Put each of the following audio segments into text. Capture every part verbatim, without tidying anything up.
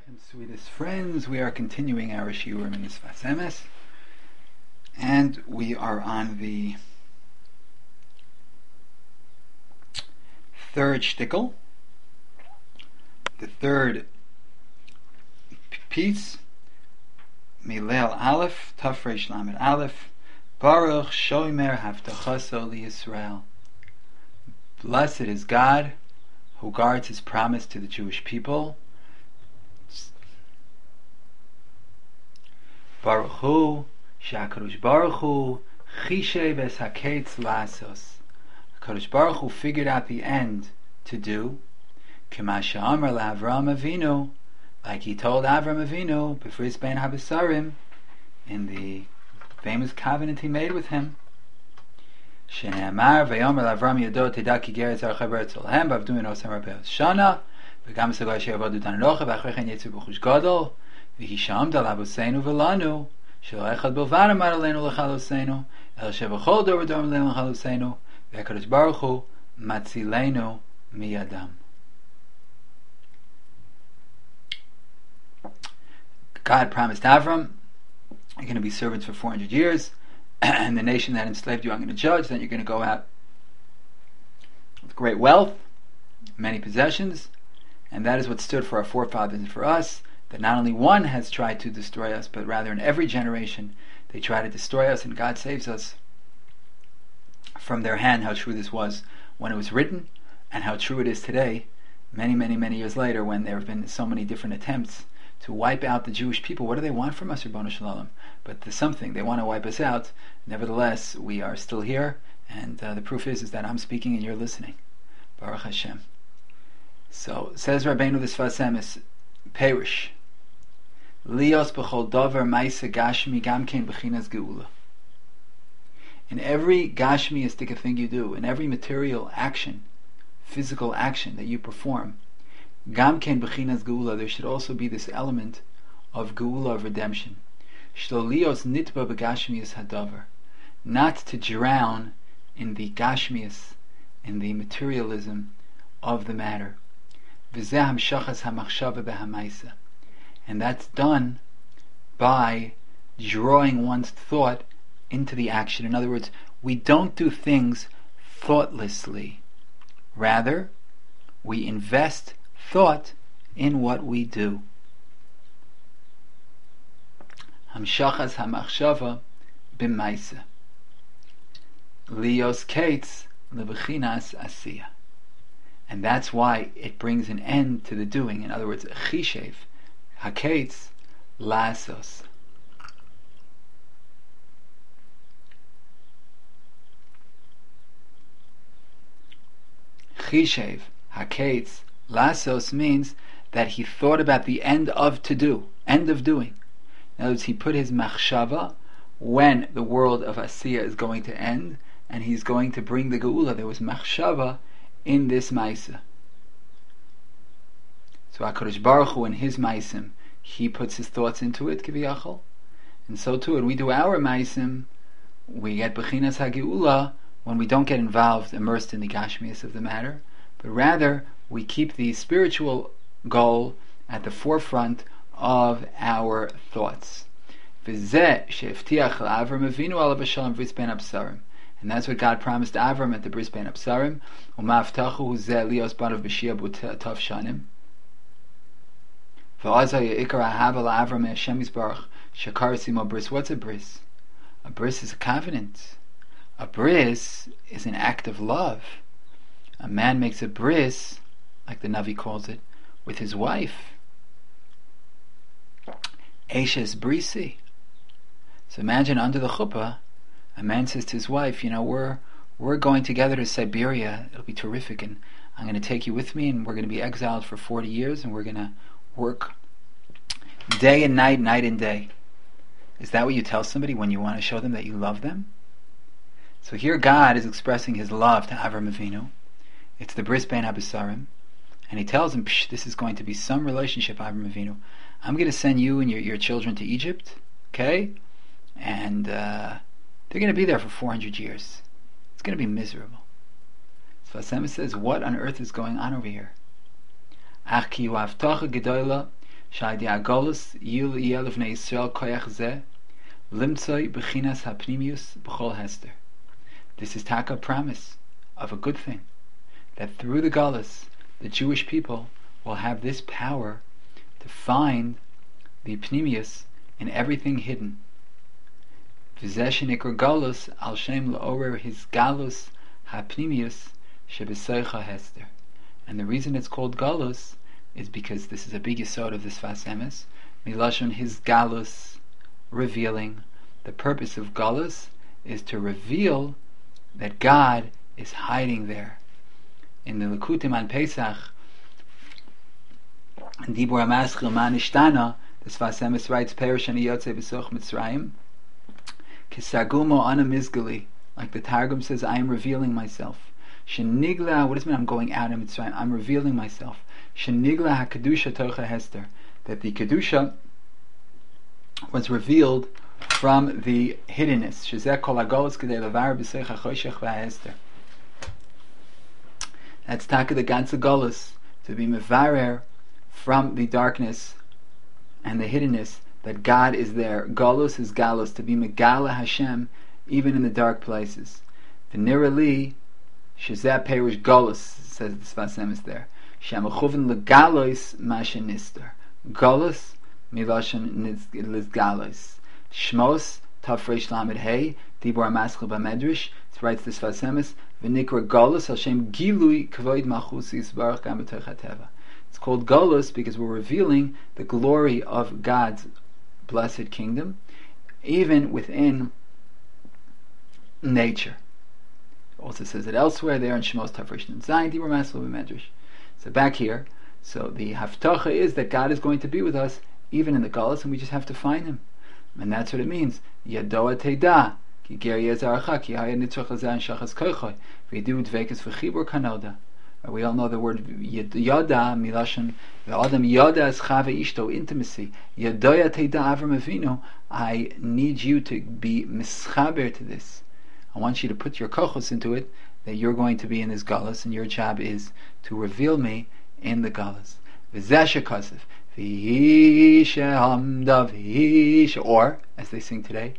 And sweetest friends, we are continuing our shiurim in this Sfas Emes, and we are on the third shtickle, the third p- piece, Milel Aleph, Tafresh Lamed Aleph, Baruch Shomer Havtachaso LiYisrael. Blessed is God who guards His promise to the Jewish people. Baruch Hu, Shakadosh Baruch Hu, Chishev es Haketz Lasos. Kadosh Baruch Hu figured out the end to do. Kemasha Amar LaAvram Avinu, like He told Avram Avinu, B'fris Ben Habesarim, in the famous covenant He made with him. Shene'amar V'yomer LaAvram Yado Teda Ki Geretz Archa Beretz Olhem B'avdu Eno Samar Be'ez Shana V'gam Segoi She'avodu Dan Rocha V'achrechen Yetzu B'chush Gadol V'hishamda L'Avoseinu V'lanu Shelo Echad B'lvad Amar Aleinu L'Chalosenu El Shevachol Dor V'dor Aleinu L'Chalosenu V'Hakadosh Baruch Hu Matzilenu Miyadam. God promised Avram, you're going to be servants for four hundred years, and the nation that enslaved you I'm going to judge. Then you're going to go out with great wealth, many possessions, and that is what stood for our forefathers and for us, that not only one has tried to destroy us, but rather in every generation they try to destroy us, and God saves us from their hand. How true this was when it was written, and how true it is today, many, many, many years later, when there have been so many different attempts to wipe out the Jewish people. What do they want from us, Ribono Shel Olam? But there's something. They want to wipe us out. Nevertheless, we are still here, and uh, the proof is, is that I'm speaking and you're listening. Baruch Hashem. So, says Rabbeinu the Sfas Emes, Perish. Lios b'chol dover ma'aseh gashmi gamkein b'chinas geula. In every gashmiistic thing you do, in every material action, physical action that you perform, gamkein b'chinas geula, there should also be this element of geula, of redemption. Shlo lios nitba b'gashmius hadavar, not to drown in the gashmius, in the materialism of the matter. V'zeh hamshachas hamachshava b'hamaisa. And that's done by drawing one's thought into the action. In other words, we don't do things thoughtlessly. Rather, we invest thought in what we do. Hamshachas hamachshava b'maisa. Lios kates lebechinas asiya. And that's why it brings an end to the doing. In other words, chishev, haketz, lasos. Chishev, haketz, lasos means that he thought about the end of to do, end of doing. In other words, he put his machshava when the world of Asiya is going to end, and he's going to bring the geula. There was machshava in this maisa. So HaKadosh Baruch Hu in his maisim, he puts his thoughts into it, kiviyachol. And so too, when we do our maisim, we get bechinas hageula when we don't get involved, immersed in the gashmias of the matter, but rather we keep the spiritual goal at the forefront of our thoughts. V'zeh she'evtiach la'Avram Avinu alav hashalom bris ben absarim. And that's what God promised Avram at the bris ben absarim. U'ma'avtachu zeh lios banav b'shia b'tov shanim. V'azay ikar ahava la'Avram Hashem yisbarach shekar simo bris. What's a bris? A bris is a covenant. A bris is an act of love. A man makes a bris, like the Navi calls it, with his wife. Eshes brisi. So imagine under the chuppah, a man says to his wife, you know, we're we're going together to Siberia. It'll be terrific, and I'm going to take you with me, and we're going to be exiled for forty years, and we're going to work day and night, night and day. Is that what you tell somebody when you want to show them that you love them? So here God is expressing His love to Avram Avinu. It's the bris ben habesarim, and He tells him, Psh, this is going to be some relationship, Avram Avinu. I'm going to send you and your, your children to Egypt, okay? And uh, they're going to be there for four hundred years. It's going to be miserable. So Sfas Emes says, what on earth is going on over here? Ach ki hu haftacha gedola Shadi Agolus Yil Yel Vnei Yisrael Koyach Zeh Limtzoi Bechinas Hapnimius B'chol Hester. This is taka promise of a good thing, that through the Galus, the Jewish people will have this power to find the Pnimius in everything hidden. V'zeh Galus al Shem L'orer his Galus Hapnimius Shebesoicha Hester. And the reason it's called Galus is because this is a big yesod of this Sfas Emes. Milashon his Galus, revealing. The purpose of Galus is to reveal that God is hiding there. In the Likutim on Pesach, in Dibur HaMaschil Manishtana, the Sfas Emes writes, Perish ani yotzei b'soch Mitzrayim, Kisagumo ana mizgali, like the Targum says, I am revealing myself. Shenigla, what does it mean I'm going out of Mitzrayim? I'm revealing myself. Shenigla HaKedusha Tocha Hester, that the Kedusha was revealed from the hiddenness. Shezeh kol hagolos kedei levar b'seich hachoshech v'hester. That's taka the ganze golus, to be mevarer from the darkness and the hiddenness, that God is there. Golus is galus, to be megala Hashem even in the dark places. The nirali shezeh perish golus, says the Sfas Emes there. Shemachuvin legalois mashenister. Golus miloshen lizgalos. Shmos Tafresh Lamed Hey Dibur HaMaschil B'Medrash. It writes this Sfas Emes V'nikra Golus Hashem Gilui Kavod Malchus Yisbarach Gam B'Toch HaTeva. It's called Golus because we're revealing the glory of God's blessed kingdom even within nature. It also says it elsewhere there in Shmos Tafresh Zayin Dibur HaMaschil B'Medrash. So back here, so the haftacha is that God is going to be with us even in the Golus, and we just have to find Him. And that's what it means. Yadoa Teda, Ki Ger Yezarcha, Ki Haya Nitzach Hazan Shachas Koichoy, V'yidu Dvekas V'chibur Kanoda. We all know the word Yada, Milashon, the Adam Yada is Chava Ishto, intimacy. Yadoya Teda Avram Avinu, I need you to be mischaber to this. I want you to put your kochos into it, that you're going to be in this galus, and your job is to reveal me in the galus. V'zeh shekasef. Or, as they sing today,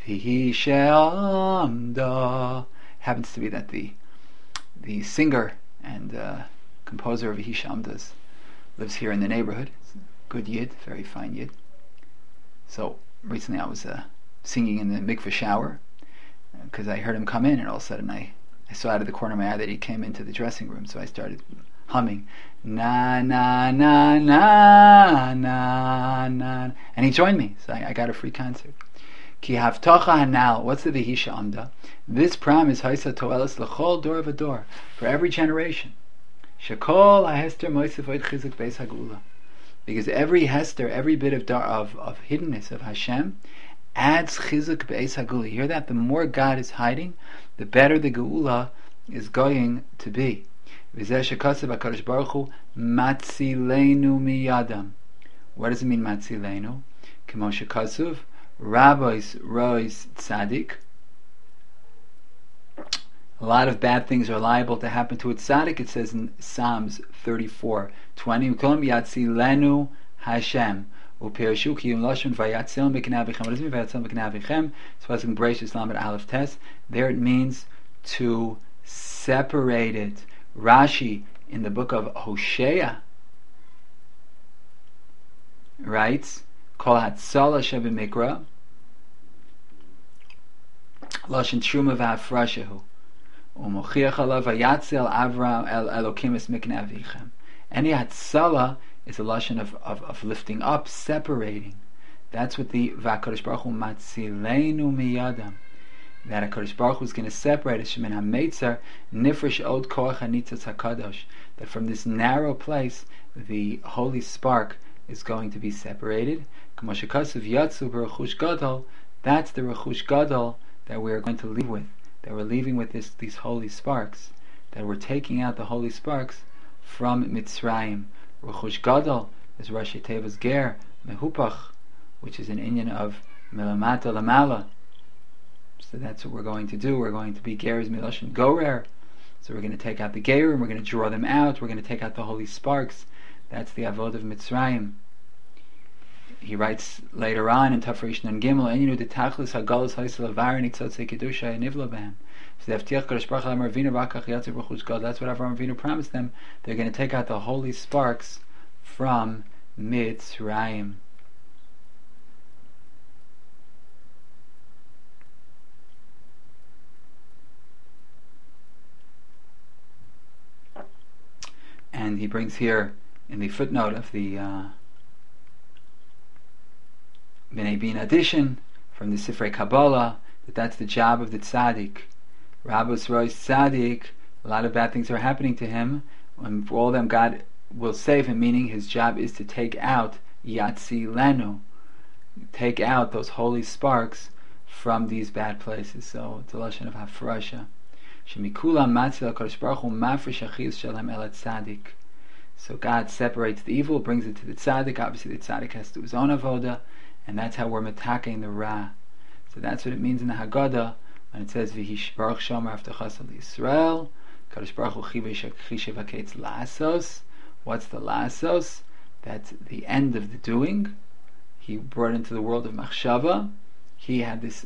happens to be that the the singer and uh, composer of Vihisha Amdas lives here in the neighborhood. It's a good yid, very fine yid. So recently I was uh, singing in the mikveh shower because uh, I heard him come in, and all of a sudden I, I saw out of the corner of my eye that he came into the dressing room, so I started humming na na na na na na, and he joined me, so I, I got a free concert. Ki havtacha hanal. What's the Vihisha Amda? This promise haisa toelas lechol dor v'dor, for every generation. Shekol hahester moisefot chizuk beis hagula, because every hester, every bit of dar, of of hiddenness of Hashem adds chizuk beis hagula. You hear that? The more God is hiding, the better the geula is going to be. V'zeh shekasav HaKadosh Baruch Hu matzilenu miyadam. What does it mean matzilenu? K'mo shekasav rabbis rois tzaddik. A lot of bad things are liable to happen to a tzaddik. It says in Psalms thirty-four twenty, V'kolom yatzilenu Hashem u'perashu kiyum lashon vayatzilem b'knavichem. What does it mean vayatzilem b'knavichem? It's pasuk Bereshis Lamed Aleph Tes. There it means to separate it. Rashi in the book of Hosea writes, Kol hatzala shebimikra lashon truma v'hafrashehu u'mochiach alav vayatzel Avram el Elokim es miknei avichem. Any hatzala is a lashon of, of, of lifting up, separating. That's what the V'HaKadosh Baruch Hu matzilenu miyadam, that HaKadosh Baruch Hu is going to separate us shemin hameitzer nifresh od koach hanitzatz hakadosh, that from this narrow place the holy spark is going to be separated. K'mo shekasav yatzu b'rechush gadol. That's the rechush gadol that we are going to leave with, that we're leaving with this, these holy sparks, that we're taking out the holy sparks from Mitzrayim. Rechush gadol is Rashi Teva's ger mehupach, which is an inyan of milamata lamala. So that's what we're going to do. We're going to be Ger's Miloshin Gorer. So we're going to take out the Gerim, we're going to draw them out, we're going to take out the holy sparks. That's the Avod of Mitzrayim. he writes later on in Tafresh Nun Gimel, and you know the tachlis hagalus haisel avarin itzotze kedusha nivla behem. So the Avtiach Kadosh Baruch Hu Amar Avinu Vakach Yatzer B'chutz God. That's what Avraham Avinu promised them. They're going to take out the holy sparks from Mitzrayim. And he brings here in the footnote of the uh, Bnei Bina edition from the Sifrei Kabbalah that that's the job of the tzaddik. Rabbos Rosh Tzaddik, a lot of bad things are happening to him, and for all of them God will save him, meaning his job is to take out Yatsi Lenu, take out those holy sparks from these bad places. So it's a lesson of Hafrasha. So God separates the evil, brings it to the tzaddik. Obviously the tzaddik has to do his own avoda, and that's how we're metaking the ra. So that's what it means in the Haggadah when it says V'hishbarach shomer avtachas Yisrael. Kadosh Baruch Hu chivei shevaketz la'asos. What's the la'asos? That's the end of the doing. He brought into the world of machshava. He had this.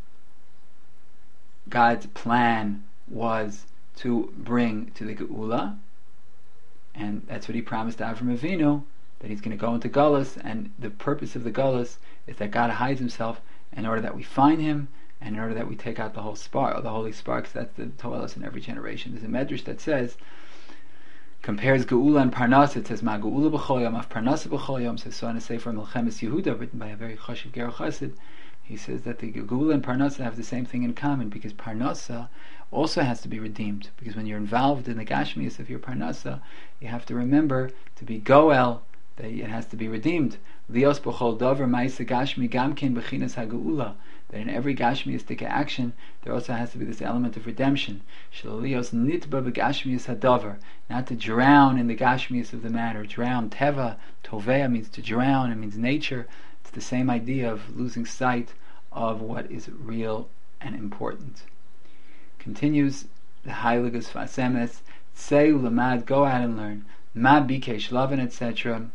God's plan was to bring to the Geula, and that's what he promised to Avram Avinu, that he's going to go into Galus, and the purpose of the Galus is that God hides himself in order that we find him, and in order that we take out the whole spark, the holy sparks. That's the Toelos in every generation. There's a medrash that says, compares Geula and Parnasa. It says Ma Geula b'chol yom, Af Parnasa b'chol yom. Says so in a sefer Melchemes Yehuda, written by a very chashiv ger chassid. He says that the Geula and Parnasa have the same thing in common, because Parnasa also has to be redeemed, because when you're involved in the Gashmias of your Parnasa, you have to remember to be Goel, that it has to be redeemed. Lios b'chol dover ma'isa gashmi gamkin b'chinas ha'geula, that in every Gashmiistic action there also has to be this element of redemption. Shalalios nitba b'gashmias hadavar, not to drown in the Gashmias of the matter. Drown, teva, tovea means to drown, it means nature. It's the same idea of losing sight of what is real and important. Continues the Heiliges Fasemes, Tsei ulamad, go out and learn, ma bikesh lavan, et cetera.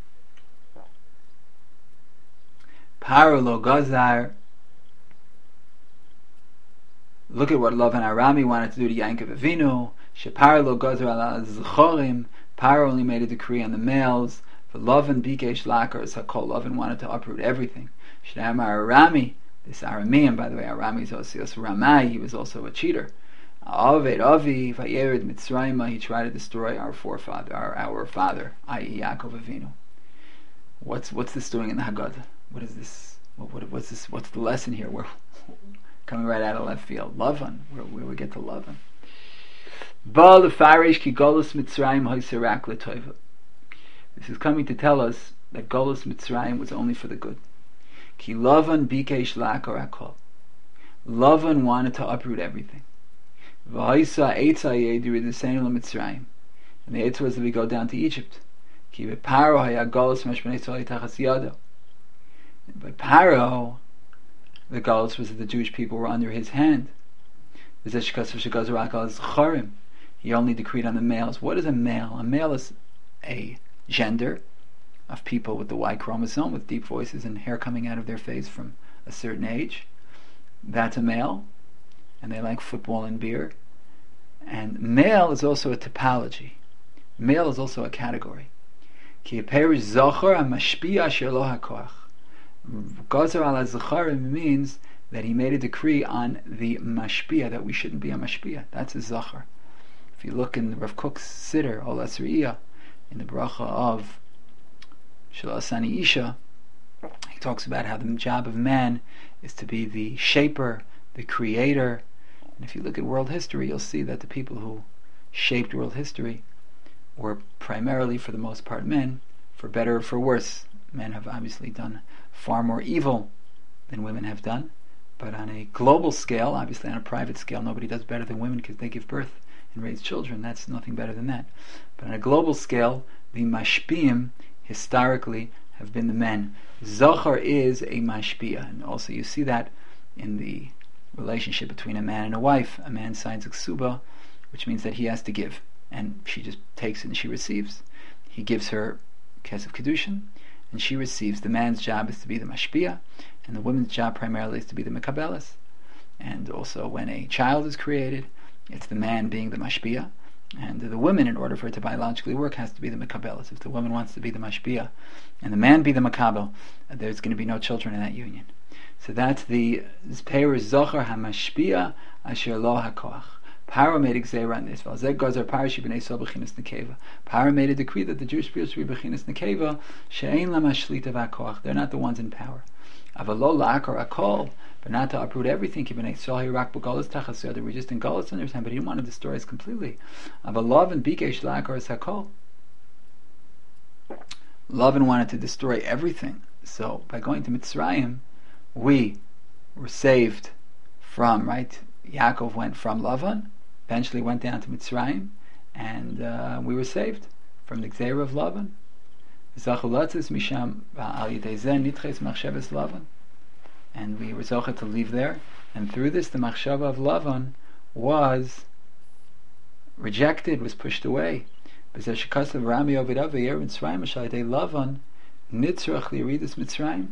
Paro lo gazar. Look at what Lavan Arami wanted to do to Yankov Avinu. Sheparo lo gazar ala zchorim. Paro only made a decree on the males. For Lavan bikesh lakar, Sakol Lavan wanted to uproot everything. Shnamar Arami. This Aramean, by the way, Arami is also Ramai, he was also a cheater. Aved Avi, Vayered Mitzrayim, he tried to destroy our forefather, our, our father, that is. Yaakov Avinu. What's what's this doing in the Haggadah? What is this? What, what what's this? What's the lesson here? We're coming right out of left field. Lavan, where, where we get to Lavan. Ba lefarish ki golus Mitzrayim hoiserak letoiva. This is coming to tell us that golus Mitzrayim was only for the good. Ki Lavan bikesh lakor hakol. Lavan wanted to uproot everything. V'haisa eitza yedir d'seinu l'Mitzrayim. And the eitza was that we go down to Egypt. Ki b'paro haya golus meshbnei Yisrael tachas yado. By Paro, the golus was that the Jewish people were under his hand. He only decreed on the males. What is a male? A male is a gender of people with the Y chromosome, with deep voices and hair coming out of their face from a certain age. That's a male, and they like football and beer. And male is also a typology. Male is also a category. Ki perish zocher amashpia shelo hakoach. Gazar ala zacharim means that he made a decree on the mashpia, that we shouldn't be a mashpia. That's a zachar. If you look in Rav Kook's Siddur, Ol Asriya, in the bracha of Shalasani Isha, he talks about how the job of man is to be the shaper, the creator. And if you look at world history, you'll see that the people who shaped world history were primarily, for the most part, men, for better or for worse. Men have obviously done far more evil than women have done, but on a global scale, obviously on a private scale, nobody does better than women because they give birth and raise children. That's nothing better than that. But on a global scale, the mashpiyim historically have been the men. Zochar is a mashpia, and also you see that in the relationship between a man and a wife. A man signs a ksuba, which means that he has to give, and she just takes it and she receives. He gives her kesef kedushin, and she receives. The man's job is to be the mashpia, and the woman's job primarily is to be the mekabelis. And also, when a child is created, it's the man being the mashpia, and the woman, in order for it to biologically work, has to be the mekabelis. If the woman wants to be the mashpia, and the man be the makabel, there's going to be no children in that union. So that's the Peir Zocher HaMashpia Asher Lo HaKoach. Paro made a gzeira on this. Zeg Gazer Parashi B'nei Yisrael B'chinas Nekeva. Paro made a decree that the Jewish people should be B'chinas Nekeva, she'ein lama shlita v'hakoach. They're not the ones in power. Avalo la'akar akol, but not to uproot everything. Ki B'nei Yisrael hirak b'golas tachas yod. They were just in Golas on their time, but he didn't want to destroy us completely. Avalo and bikesh la'akar is hakol. Lavan wanted to destroy everything. So by going to Mitzrayim, we were saved from, right? Yaakov went from Lavan, eventually went down to Mitzrayim, and uh, we were saved from the Gzeira of Lavan. And we were zocheh to leave there, and through this the machshava of Lavan was rejected, was pushed away. Lavan nitzrach liridus Mitzrayim.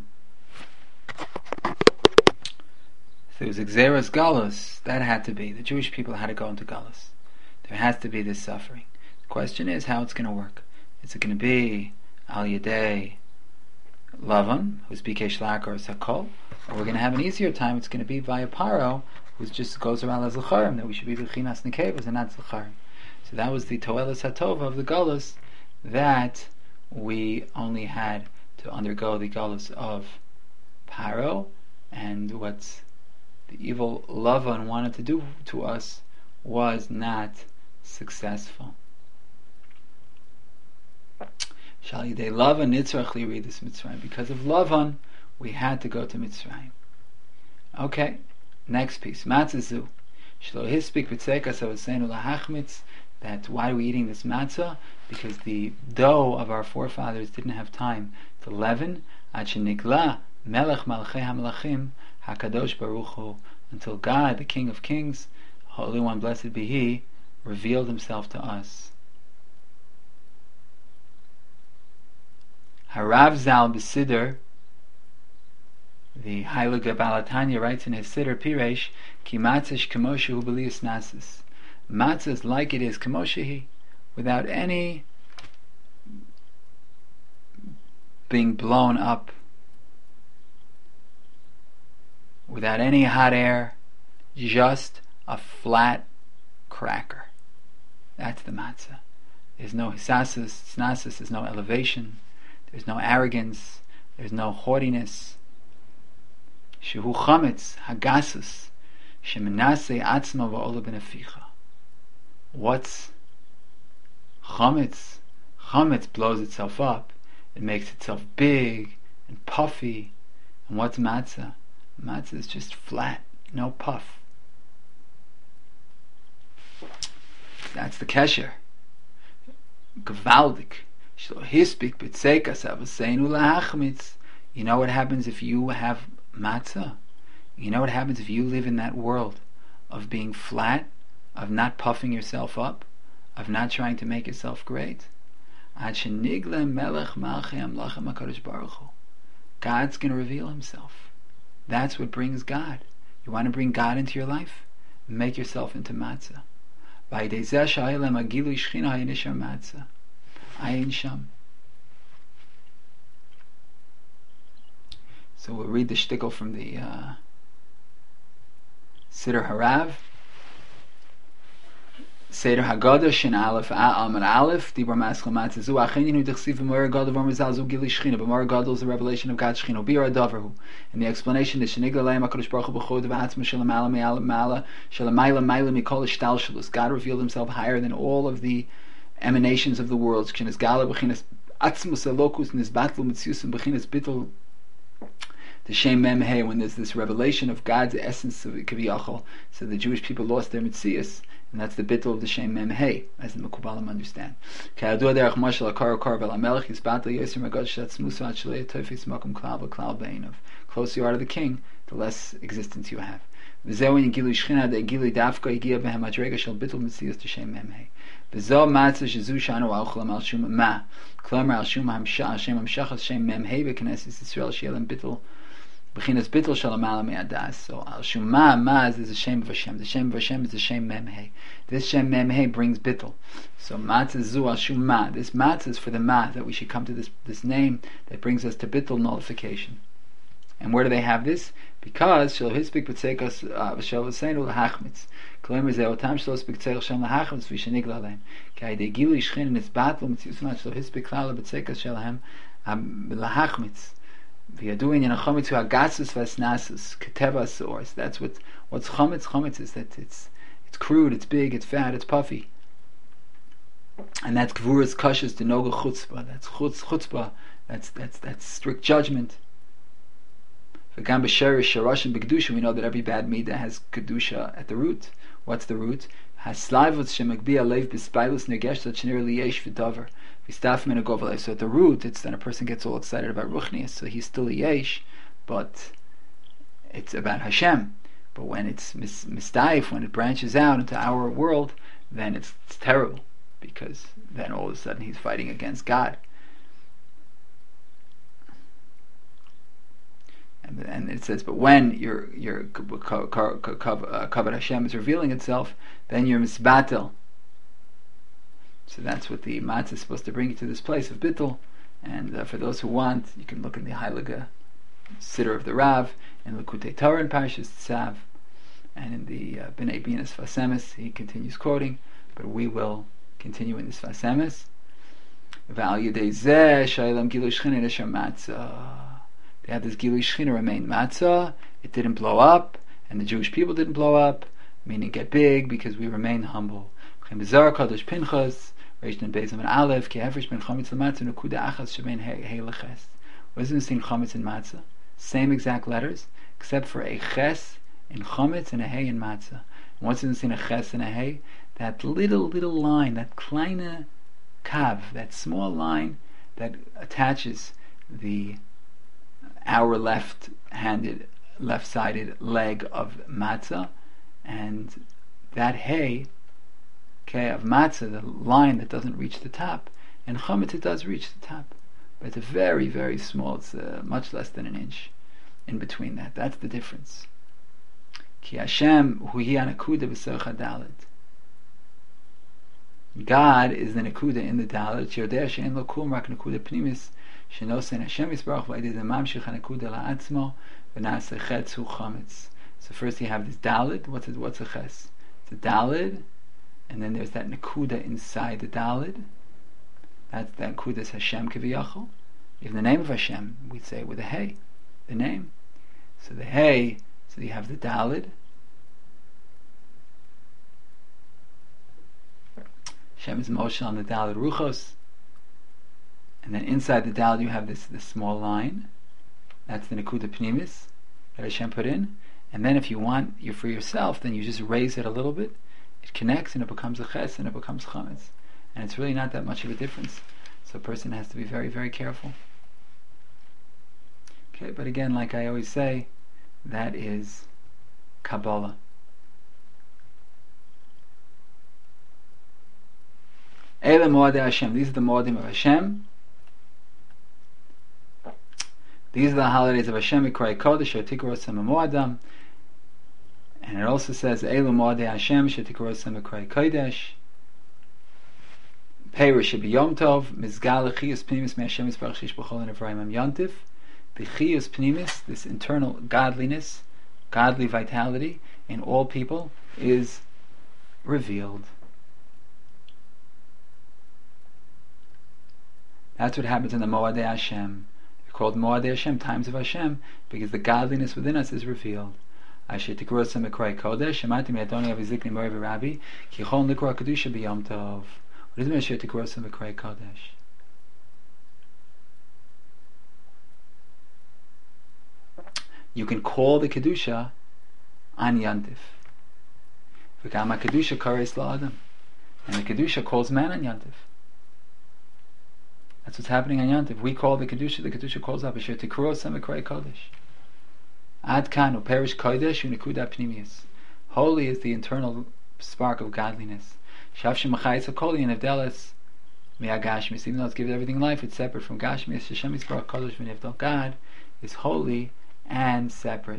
So it was Xeras Galus. That had to be. The Jewish people had to go into Galus. There has to be this suffering. The question is how it's going to work. Is it going to be Al Yedei Lavan, who's Bikesh La'akar or Sakol, or we're going to have an easier time? It's going to be via Paro, who just goes around as L'charim, that we should be L'chinas Nekevas and not L'charim. So that was the Toelas HaTova of the Galus, that we only had to undergo the Galus of Paro, and what's the evil Lavan wanted to do to us was not successful. Shal Yidei Lavan nitzrach liridus Mitzrayim. Because of Lavan, we had to go to Mitzrayim. Okay, next piece. Matzazu. Shlo hispik b'tzekas avosenu lahachmitz. That why are we eating this matzah? Because the dough of our forefathers didn't have time to leaven. Ad shenikla melech malchei hamelachim HaKadosh Baruch Hu, until God, the King of Kings, Holy One, blessed be He, revealed Himself to us. Harav Zal B'Siddur, the Heilige Balatanya writes in his Siddur Piresh, Ki matzash k'moshe hu b'lias nasis. Matzah is like it is k'moshe, without any being blown up, without any hot air, just a flat cracker. That's the matzah. There's no hisasis, snasis, there's no elevation, there's no arrogance, there's no haughtiness. Shehu chametz hagasus shemenasei atzma va'ola b'neficha. What's chametz? Chametz blows itself up. It makes itself big and puffy. And what's matzah? Matzah is just flat, no puff. That's the kesher. Gewaldik. Hispik b'tzekas avaseinu lahachmitz. You know what happens if you have matzah? You know what happens if you live in that world of being flat, of not puffing yourself up, of not trying to make yourself great? Ad shenigle melech malchei amlachem HaKadosh Baruch Hu. God's going to reveal Himself. That's what brings God. You want to bring God into your life? Make yourself into matzah. Ayin sham. So we'll read the shtickle from the uh, Siddur Harav. Seder Haggadah Shin Aleph Amar Aleph Dibur Maskal Matzah Zu Acheninu Dechsiv B'Mor Gadol V'Mor Zal Zu Gili Shechina. B'Mor Gadol is the revelation of God's Shechina. B'Yara Davarhu. And the explanation is Shenigla Leim HaKadosh Baruch Hu B'Chod V'Atzma Shelamala Me'ala Me'ala Shelamayla Mayla Mikol Ishtal Shalus. God revealed Himself higher than all of the emanations of the world. Shenis Gala B'Chinas Atzmus Elokus Nisbatlu Mitziusim B'Chinas Bittul. The Shem Mem He, when there's this revelation of God's essence of Kaviyachol, so the Jewish people lost their Mitzias, and that's the bittul of the Shem Mem He, as the Mekubalim understand. Closer you are to the king, the less existence you have. וזהו עניין גילוי שכינה דגילוי דווקא הגיע בהם מדרגה של ביטול מציאות השם מ"ה. וזו מצה שזו שאנו אוכלים על שום מה, כלומר על שום המשך, השם המשך על שם מ"ה בכנסת ישראל שיהיה להם ביטול, בחינס ביטול של למעלה מהדס. So על שום מה, מה is the shame of Hashem. The shame of Hashem is the shame mem-hey. This shame mem-hey brings bittul. So matzah zu al shum ma. This matzah is for the ma, that we should come to this this name that brings us to bittul nullification. And where do they have this? Because shel hispik b'tzeikas v'shel v'seinu l'hachmitz. K'lemer zeh otam shel hispik b'tzeich shem l'hachmitz v'shenigla lehem. K'ay de gilu yishchin and it's battle mitzius mat shel hispik klal b'tzeikas shelhem l'hachmitz. V'yaduin in a chometz hu agasus v'asnasus keteva source. That's what what's chometz. Chometz is that it's it's crude, it's big, it's fat, it's puffy. And that's gvuras kashas denoga chutzpah. That's chutz chutzpah. That's that's that's strict judgment. V'gam b'sherish sharashim b'kedusha. We know that every bad midah has kedusha at the root. What's the root? Haslavot shemagbiya leiv b'spailus negesh tzanir liyesh v'davar v'staf min agov. So at the root, it's then a person gets all excited about ruchnias. So he's still a yesh, but it's about Hashem. But when it's mis- mistaif, when it branches out into our world, then it's, it's terrible, because then all of a sudden he's fighting against God. And, and it says, but when your your kavod Hashem is revealing itself, then you're misbatel. So that's what the matzah is supposed to bring you to this place of bittul. And uh, for those who want, you can look in the Heilige Siddur of the Rav, in Likutei Torah and Parshas Tzav, and in the uh, Bnei Binas Vasemis. He continues quoting, but we will continue in this Vasemis. V'al yedei zeh shaylam gilu shchina neshar matzah. They had this Gilui Shechina remain matzah. It didn't blow up, and the Jewish people didn't blow up, meaning get big, because we remain humble. What does it mean chametz in matzah? Same exact letters, except for a ches in chametz and a hey in matzah. And what's in a ches and a hey? That little, little line, that kleine kav, that small line that attaches the our left-handed, left-sided leg of matzah, and that hay, okay, of matzah, the line that doesn't reach the top. In chametz it does reach the top, but it's a very, very small. It's uh, much less than an inch in between that. That's the difference. Ki Hashem hu hi anakuda b'serach hadalet. God is the nakuda in the dalet. Yodeh she'en lo kum rak nakuda pnimis. So first you have this dalid. What's it, what's a ches? It's a dalid, and then there's that nakuda inside the dalid. That's that nakuda is Hashem kiviyachol. In the name of Hashem, we say with a hey, the name. So the hey, so you have the dalid. Hashem is Moshe on the dalid ruchos. And then inside the daled you have this, this small line. That's the Nakuda Pnimis that Hashem put in. And then if you want you for yourself, then you just raise it a little bit. It connects and it becomes a ches and it becomes chametz. And it's really not that much of a difference. So a person has to be very, very careful. Okay, but again, like I always say, that is Kabbalah. Eile Moadei Hashem. These are the Moadim of Hashem. These are the holidays of Hashem, Mikrai Kodesh, Shetikros Moadam. And it also says, Eilu Moadei Hashem, Shetikros Mikrai Kodesh. Peirish Shebi Yom Tov, Mizgal Chiyus Pnimis, Me Hashem Yisbarach Shish B'chol and Evrayim Am Yontif. The Chiyus Pnimis, this internal godliness, godly vitality in all people, is revealed. That's what happens in the Moadei Hashem. Called Moadei Hashem, times of Hashem, because the godliness within us is revealed. Asher tikru asem mikrai kodesh, shemati me'adoni avizikni mori v'rabi, ki chol nikra kedusha b'yom tov. What does it mean, asher tikru asem mikrai kodesh? You can call the kedusha on Yantif. V'kama kedusha kares la'adam, and the kedusha calls man on Yantif. That's what's happening on Yantiv. We call the Kedusha, the Kedusha calls up Asher Tikro Semikrai Kodesh. Ad kan uperish kodesh unikuda pnimius. Holy is the internal spark of godliness. Shavshim machayis hakoli and evdelis me'agashmis. Even though it's given everything life, it's separate from gashmis. Hashem yisbarach kodesh v'nevdel. God is holy and separate.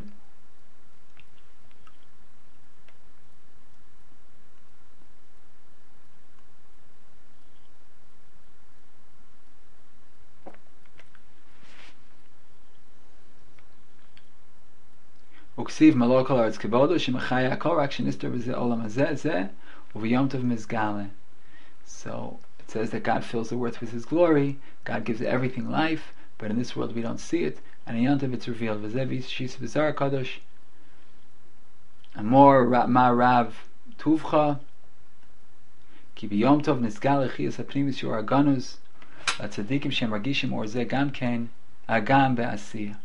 Uksiv malokal arts kibodo shemachaya akol rak shenister b'zeh olam hazeh zeh uv'yom tov mizgale. So it says that God fills the earth with His glory. God gives everything life, but in this world we don't see it. And in Yom Tov it's revealed. V'zeh v'shis v'zar kadosh amor ma rav tuvcha ki b'yom tov nizgale chiyas hapnimis yor aganus latzadikim shem ragishim or zeh gam ken agam be'asiyah.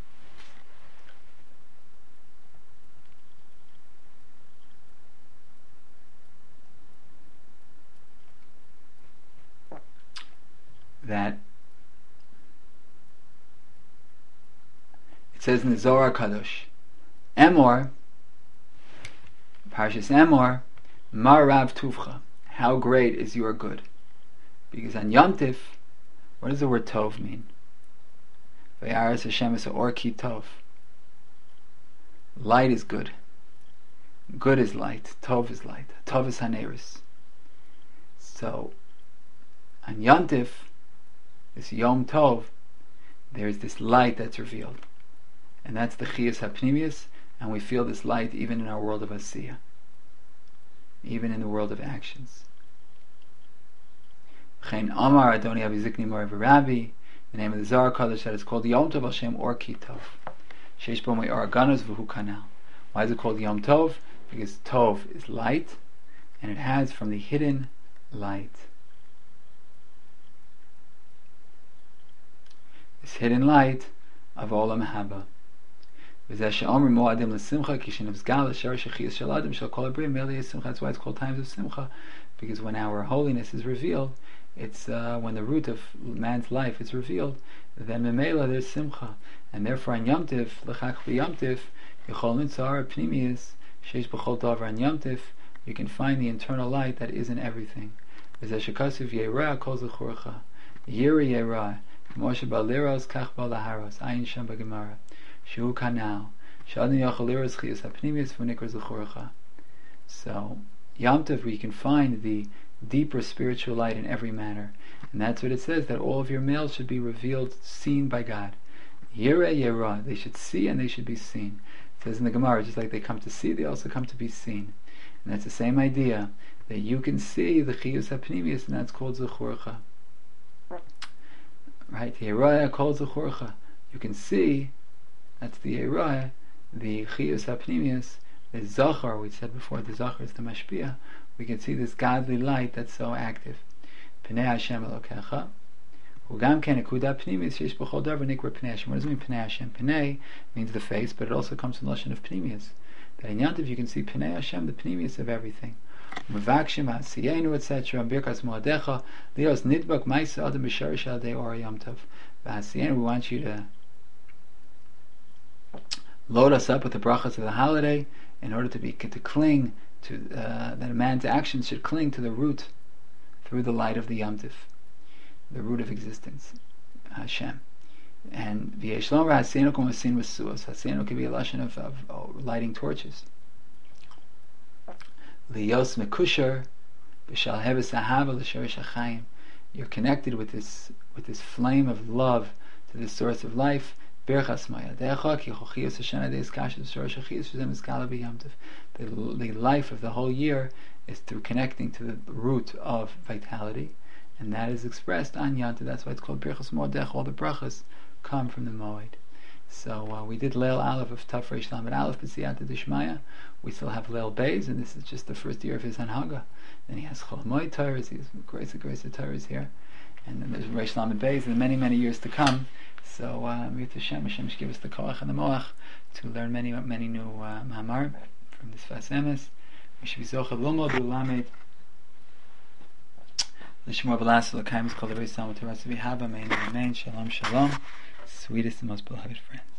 That it says in the Zohar Kadosh, Emor, Parshas Emor, Marav Tuvcha, how great is your good? Because on Yom Tif, what does the word Tov mean? Vayaras Hashem es or ki Tov. Light is good. Good is light. Tov is light. Tov is Haneris. So, on Yom Tif, this Yom Tov, there is this light that's revealed, and that's the Chiyas HaPnimius, and we feel this light even in our world of Asiyah, even in the world of actions. Chen Amar Adoni Abizikni Mori V'Rabbi, the name of the Zohar Kadosh that is called Yom Tov Hashem or Ki Tov. Sheish Bo Me'or Ganos V'Hu Kanal. Why is it called Yom Tov? Because Tov is light, and it has from the hidden light. This hidden light of Olam Haba. That's why it's called times of Simcha, because when our holiness is revealed, it's uh, when the root of man's life is revealed, then Memela there's Simcha, and therefore on Yom Tiv, L'chach v'Yom Tiv, Yechol Nitzar Pnimius, Sheish B'chol Davar on Yom Tiv, you can find the internal light that is in everything. V'zeh Yerah Kol Zechurcha, Yira Yerah. Moshe Baliros Kach Balaharos Ayin Shem Bagemara Shu Kanal Shadni Yachaliros Chiyas Hapnimius V'Nikra Zechurcha. So Yom Tov, where you can find the deeper spiritual light in every manner, and that's what it says, that all of your males should be revealed, seen by God. Yireh Yerah, they should see and they should be seen. It says in the Gemara, just like they come to see, they also come to be seen, and that's the same idea, that you can see the Chiyas Hapnimius, and that's called Zechurcha. Right, the Yerah called Zechurcha. You can see, that's the Yerah, the Chiyus HaPnimius, the Zachar, we said before, the Zachar is the Mashpia. We can see this godly light that's so active. Pnei Hashem Elokecha. Ugam ken nekuda pnimius sheyesh b'chol davar nikra Pnei Hashem. What does it mean, Pnei Hashem? Pnei means the face, but it also comes from the Lashon of Pnimius. That in Yom Tov you can see Pnei Hashem, the Pnimius of everything. Mevakshim ha'asiyenu, et cetera. Birkas moadecha lios nidbak ma'isa adam b'sharish al dei or Yom Tov. V'asiyenu, we want you to load us up with the brachas of the holiday in order to be to cling to uh, that a man's actions should cling to the root through the light of the Yom Tov, the root of existence, Hashem. And v'yeshlom ha'asiyenu kum hasin v'suos. Hasiyenu can be a lashon of, of oh, lighting torches. Liyos mekusher b'shal heves ahava l'shorish hachayim. You're connected with this with this flame of love to the source of life. Birchas mayadecha ki chochiyos Hashem adeis kashes shorish hachiyos v'zem eskala b'Yom Tov. The the life of the whole year is through connecting to the root of vitality, and that is expressed on Yom Tov. That's why it's called Birchas Moedech. All the brachas come from the Moed. So uh, we did Leil Aleph of Taf Reish Lamed Aleph B'Siyata D'Shmaya. We still have Leil Beis, and this is just the first year of his Hanhaga. Then he has Chol Moed Torahs, he has Grace of Grace of Torahs here, and then there's Reish Lamed Beis, and many many years to come. So Mit Hashem, Hashem should give us the koach and the moach to learn many many new uh, Mahamar from this Sfas Emes. We should be Zochah Lomod Ulamed L'Shmor B'Las L'Kayim Kol Torah Samot Torah Tzvi Haba Mein Amen. Shalom Shalom. Sweetest and most beloved friends.